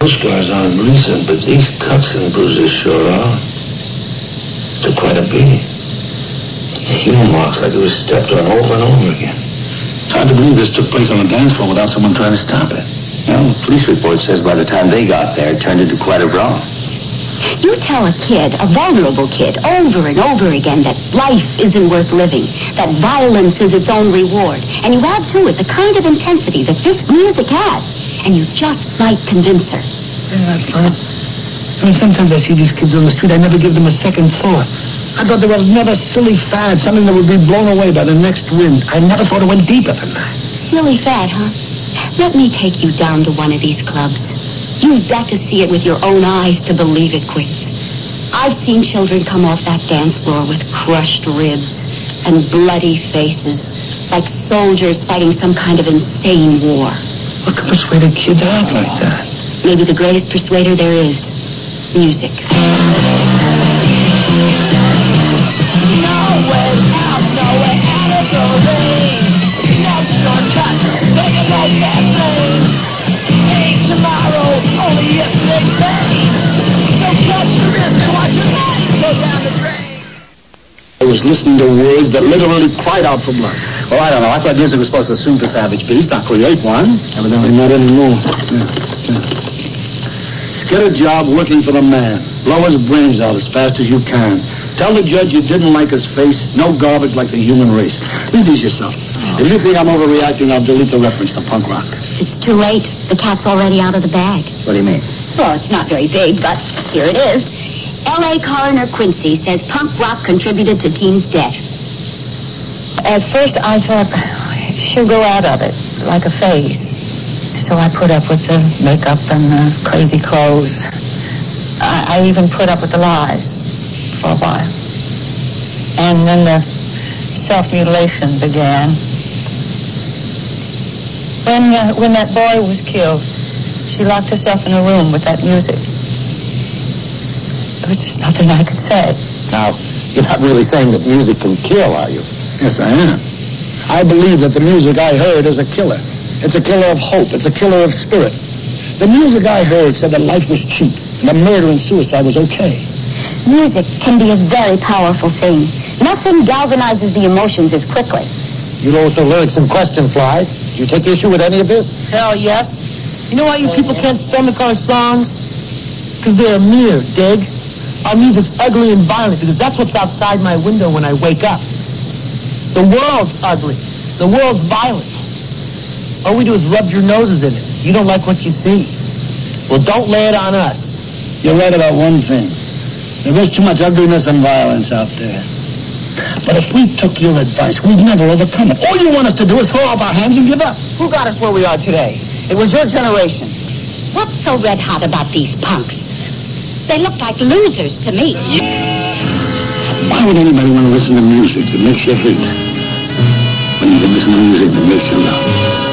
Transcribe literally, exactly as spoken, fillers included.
Those scars aren't recent, but these cuts and bruises sure are. Took quite a beating. Heel marks like it was stepped on over and over again. It's hard to believe this took place on a dance floor without someone trying to stop it. Well, the police report says by the time they got there, it turned into quite a brawl. You tell a kid, a vulnerable kid, over and over again that life isn't worth living, that violence is its own reward, and you add to it the kind of intensity that this music has, and you just might convince her. Isn't that fun? I mean, sometimes I see these kids on the street, I never give them a second thought. I thought they were another silly fad, something that would be blown away by the next wind. I never thought it went deeper than that. Silly fad, huh? Let me take you down to one of these clubs. You've got to see it with your own eyes to believe it, Quince. I've seen children come off that dance floor with crushed ribs and bloody faces, like soldiers fighting some kind of insane war. What could persuade a kid to act like that? Maybe the greatest persuader there is, music. I was listening to words that literally cried out for blood. Well, I don't know. I thought music was supposed to soothe the savage beast, not create one. Evidently not anymore. Yeah, yeah. Get a job working for the man. Blow his brains out as fast as you can. Tell the judge you didn't like his face. No garbage like the human race. Read these yourself. Oh. If you think I'm overreacting, I'll delete the reference to punk rock. It's too late. The cat's already out of the bag. What do you mean? Well, it's not very big, but here it is. L A coroner Quincy says punk rock contributed to Teen's death. At first, I thought she'll go out of it, like a phase. So I put up with the makeup and the crazy clothes. I, I even put up with the lies for a while. And then the self-mutilation began. When, uh, when that boy was killed, she locked herself in a room with that music. There was just nothing I could say. Now, you're not really saying that music can kill, are you? Yes, I am. I believe that the music I heard is a killer. It's a killer of hope. It's a killer of spirit. The music I heard said that life was cheap and that murder and suicide was okay. Music can be a very powerful thing. Nothing galvanizes the emotions as quickly. You know what the lyrics in question, Fly? Do you take issue with any of this? Hell, yes. You know why you people can't stomach our songs? Because they're a mirror, dig? Our music's ugly and violent because that's what's outside my window when I wake up. The world's ugly. The world's violent. All we do is rub your noses in it. You don't like what you see. Well, don't lay it on us. You're right about one thing. There is too much ugliness and violence out there. But if we took your advice, we'd never overcome it. All you want us to do is throw up our hands and give up. Who got us where we are today? It was your generation. What's so red hot about these punks? They look like losers to me. Why would anybody want to listen to music that makes you hate when you can listen to music that makes you love?